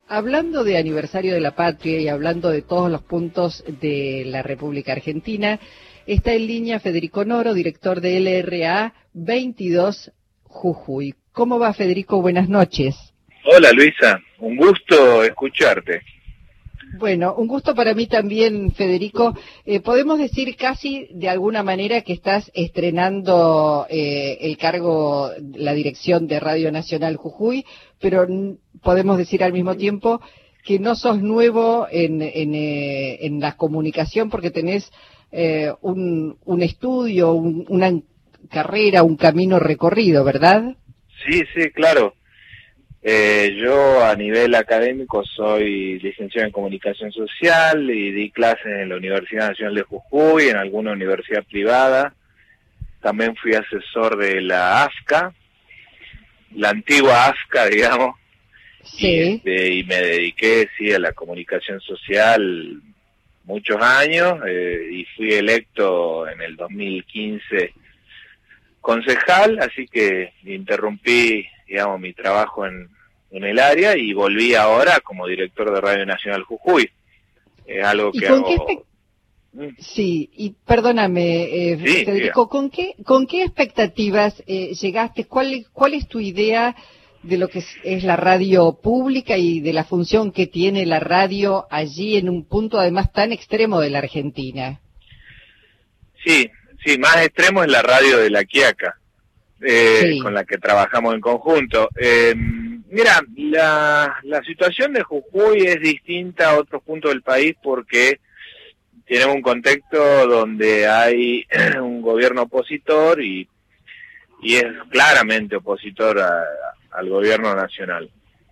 Hablando de aniversario de la patria y hablando de todos los puntos de la República Argentina, está en línea Federico Noro, director de LRA 22 Jujuy. ¿Cómo va, Federico? Buenas noches. Hola, Luisa. Un gusto escucharte. Bueno, un gusto para mí también, Federico. Podemos decir casi de alguna manera que estás estrenando el cargo, la dirección de Radio Nacional Jujuy, pero podemos decir al mismo tiempo que no sos nuevo en la comunicación porque tenés un estudio, una carrera, un camino recorrido, ¿verdad? Sí, claro. Yo a nivel académico soy licenciado en Comunicación Social y di clases en la Universidad Nacional de Jujuy, en alguna universidad privada. También fui asesor de la AFCA, la antigua AFCA, digamos. Sí. Y me dediqué, sí, a la comunicación social muchos años y fui electo en el 2015 concejal, así que interrumpí, digamos, mi trabajo en el área y volví ahora como director de Radio Nacional Jujuy. Es algo que hago. Sí, y perdóname, Sí, Federico, ¿con qué expectativas llegaste? ¿Cuál es tu idea de lo que es la radio pública y de la función que tiene la radio allí en un punto además tan extremo de la Argentina? Sí, más extremo es la radio de La Quiaca, Sí. con la que trabajamos en conjunto. Mira, la situación de Jujuy es distinta a otros puntos del país porque tenemos un contexto donde hay un gobierno opositor y es claramente opositor al gobierno nacional.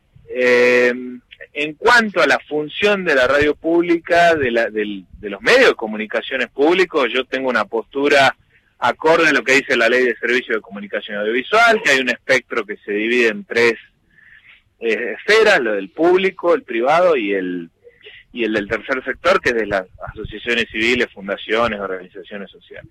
En cuanto a la función de la radio pública, de los medios de comunicaciones públicos, yo tengo una postura acorde a lo que dice la Ley de Servicios de Comunicación Audiovisual, que hay un espectro que se divide en tres esferas, lo del público, el privado y el del tercer sector, que es de las asociaciones civiles, fundaciones, organizaciones sociales.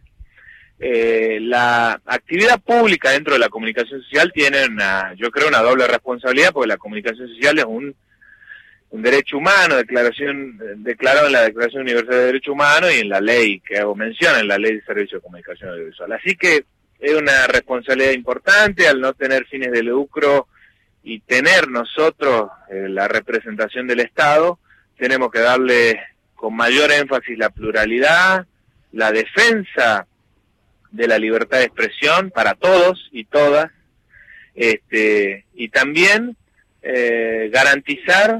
La actividad pública dentro de la comunicación social tiene yo creo, una doble responsabilidad, porque la comunicación social es un derecho humano, declarado en la Declaración Universal de Derechos Humanos y en la ley que hago mención, en la Ley de Servicios de Comunicación Audiovisual. Así que es una responsabilidad importante al no tener fines de lucro y tener nosotros la representación del Estado. Tenemos que darle con mayor énfasis la pluralidad, la defensa de la libertad de expresión para todos y todas, y también garantizar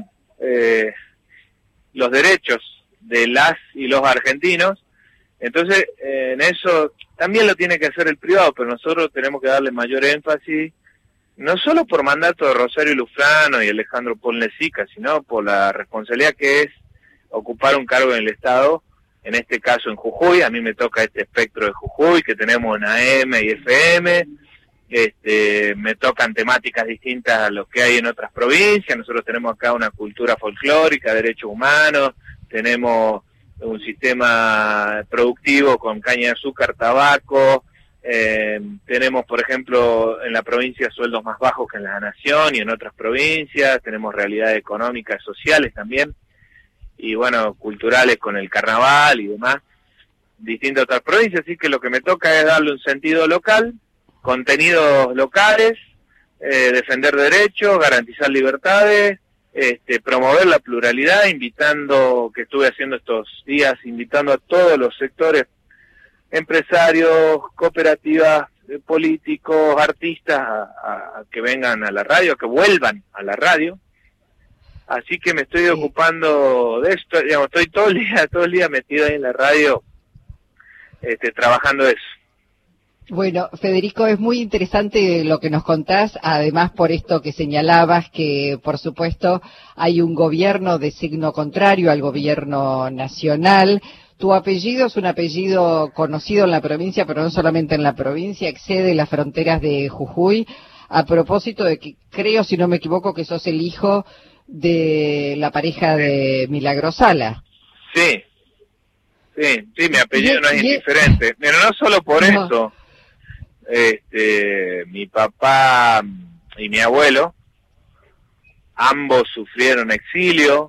los derechos de las y los argentinos. Entonces, en eso también lo tiene que hacer el privado, pero nosotros tenemos que darle mayor énfasis, no solo por mandato de Rosario Lufrano y Alejandro Polnesica, sino por la responsabilidad que es ocupar un cargo en el Estado, en este caso en Jujuy. A mí me toca este espectro de Jujuy, que tenemos en AM y FM, me tocan temáticas distintas a lo que hay en otras provincias. Nosotros tenemos acá una cultura folclórica, derechos humanos, tenemos un sistema productivo con caña de azúcar, tabaco, tenemos, por ejemplo, en la provincia sueldos más bajos que en la nación y en otras provincias, tenemos realidades económicas, sociales también, y bueno, culturales con el carnaval y demás, distintas otras provincias. Así que lo que me toca es darle un sentido local, contenidos locales, defender derechos, garantizar libertades, promover la pluralidad, que estuve haciendo estos días, invitando a todos los sectores, empresarios, cooperativas, políticos, artistas, a que vengan a la radio, a que vuelvan a la radio. Así que me estoy ocupando de esto, digamos, estoy todo el día metido ahí en la radio, trabajando eso. Bueno, Federico, es muy interesante lo que nos contás, además por esto que señalabas, que por supuesto hay un gobierno de signo contrario al gobierno nacional. Tu apellido es un apellido conocido en la provincia, pero no solamente en la provincia, excede las fronteras de Jujuy, a propósito de que creo, si no me equivoco, que sos el hijo de la pareja de Milagro Sala. Sí, mi apellido no es indiferente, pero no solo por eso. Mi papá y mi abuelo ambos sufrieron exilio,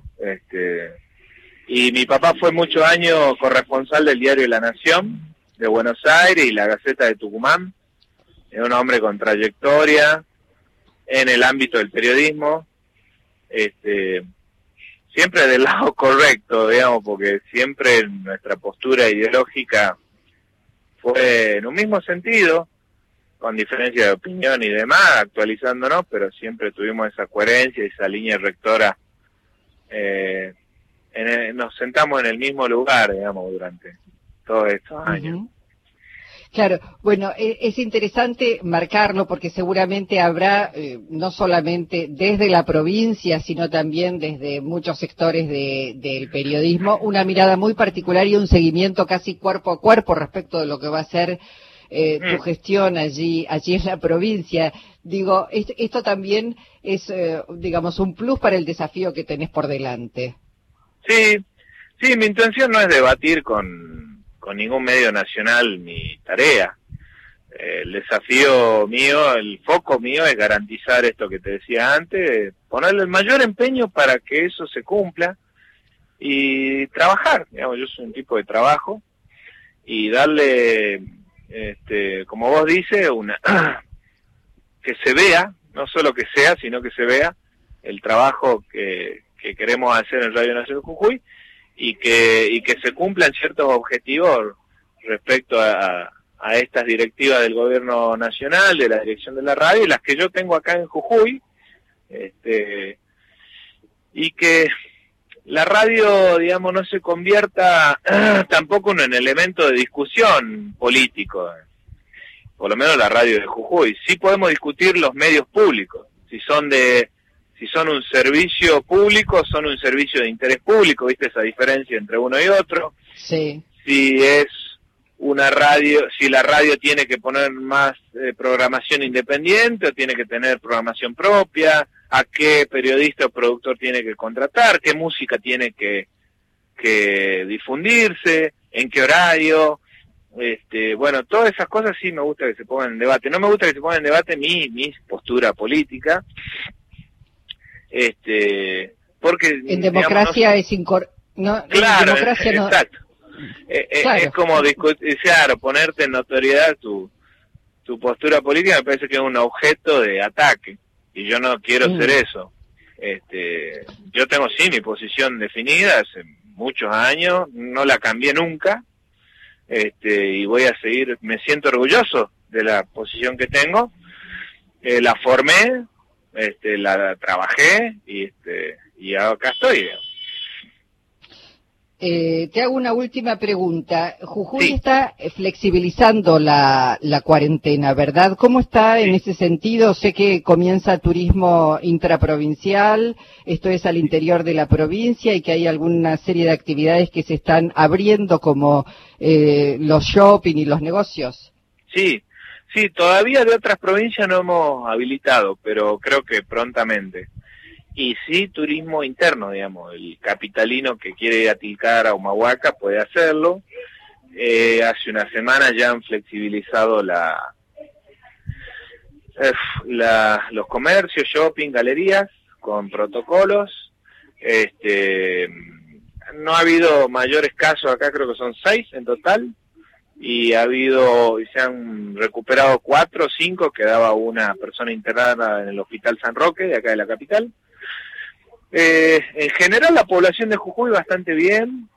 y mi papá fue muchos años corresponsal del diario La Nación de Buenos Aires y la Gaceta de Tucumán. Es un hombre con trayectoria en el ámbito del periodismo, siempre del lado correcto, digamos, porque siempre nuestra postura ideológica fue en un mismo sentido, con diferencia de opinión y demás, actualizándonos, pero siempre tuvimos esa coherencia, esa línea rectora. Nos sentamos en el mismo lugar, digamos, durante todos estos años. Claro, bueno, es interesante marcarlo porque seguramente habrá, no solamente desde la provincia, sino también desde muchos sectores del periodismo, una mirada muy particular y un seguimiento casi cuerpo a cuerpo respecto de lo que va a ser tu gestión allí en la provincia. Digo, esto también es, digamos, un plus para el desafío que tenés por delante. Sí, mi intención no es debatir con ningún medio nacional mi tarea. El desafío mío, el foco mío es garantizar esto que te decía antes, ponerle el mayor empeño para que eso se cumpla y trabajar. Digamos, yo soy un tipo de trabajo y darle, como vos dices, que se vea, no solo que sea, sino que se vea el trabajo que queremos hacer en Radio Nacional Jujuy, y que se cumplan ciertos objetivos respecto a estas directivas del gobierno nacional, de la dirección de la radio, y las que yo tengo acá en Jujuy, y que la radio, digamos, no se convierta tampoco en un elemento de discusión político, por lo menos la radio de Jujuy. Sí podemos discutir los medios públicos, si son un servicio público, son un servicio de interés público, ¿viste esa diferencia entre uno y otro? Sí. Si es una radio, si la radio tiene que poner más programación independiente o tiene que tener programación propia, a qué periodista o productor tiene que contratar, qué música tiene que difundirse, en qué horario, bueno, todas esas cosas sí me gusta que se pongan en debate. No me gusta que se pongan en debate mi postura política, porque en democracia digamos, claro, en democracia no. Exacto. Claro. Es como discutir, ponerte en notoriedad tu postura política. Me parece que es un objeto de ataque y yo no quiero ser eso. Yo tengo sí mi posición definida hace muchos años, no la cambié nunca, y voy a seguir. Me siento orgulloso de la posición que tengo, la formé, la trabajé y acá estoy. Te hago una última pregunta. Jujuy Sí. está flexibilizando la cuarentena, ¿verdad? ¿Cómo está en ese sentido? Sé que comienza turismo intraprovincial, esto es al interior de la provincia, y que hay alguna serie de actividades que se están abriendo, como los shopping y los negocios. Sí, todavía de otras provincias no hemos habilitado, pero creo que prontamente. Y sí, turismo interno, digamos, el capitalino que quiere ir a Tilcara o Humahuaca puede hacerlo. Hace una semana ya han flexibilizado los comercios, shopping, galerías, con protocolos. No ha habido mayores casos acá, creo que son 6 en total. Y se han recuperado 4 o 5, quedaba una persona internada en el Hospital San Roque, de acá de la capital. En general la población de Jujuy bastante bien,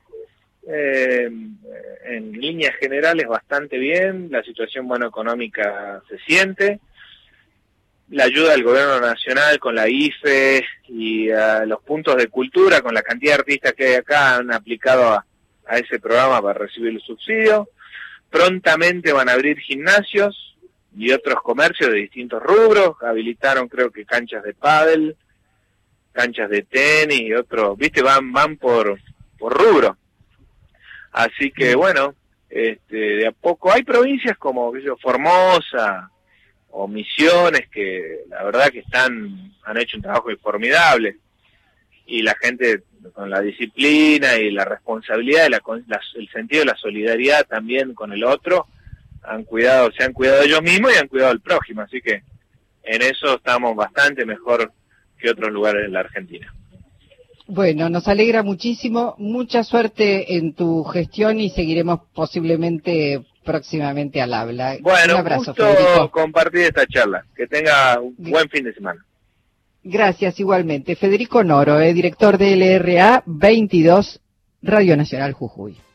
en líneas generales bastante bien, la situación económica se siente, la ayuda del gobierno nacional con la IFE y los puntos de cultura, con la cantidad de artistas que hay acá, han aplicado a ese programa para recibir el subsidio. Prontamente van a abrir gimnasios y otros comercios de distintos rubros, habilitaron creo que canchas de pádel, canchas de tenis y otros, van por rubro. Así que bueno, de a poco hay provincias como Formosa o Misiones que la verdad que han hecho un trabajo formidable, y la gente con la disciplina y la responsabilidad, el sentido de la solidaridad también con el otro, se han cuidado ellos mismos y han cuidado al prójimo, así que en eso estamos bastante mejor que otros lugares de la Argentina. Bueno, nos alegra muchísimo, mucha suerte en tu gestión y seguiremos posiblemente próximamente al habla. Bueno, un abrazo, gusto Federico. compartir esta charla. Que tenga un buen fin de semana. Gracias, igualmente. Federico Noro, director de LRA 22, Radio Nacional Jujuy.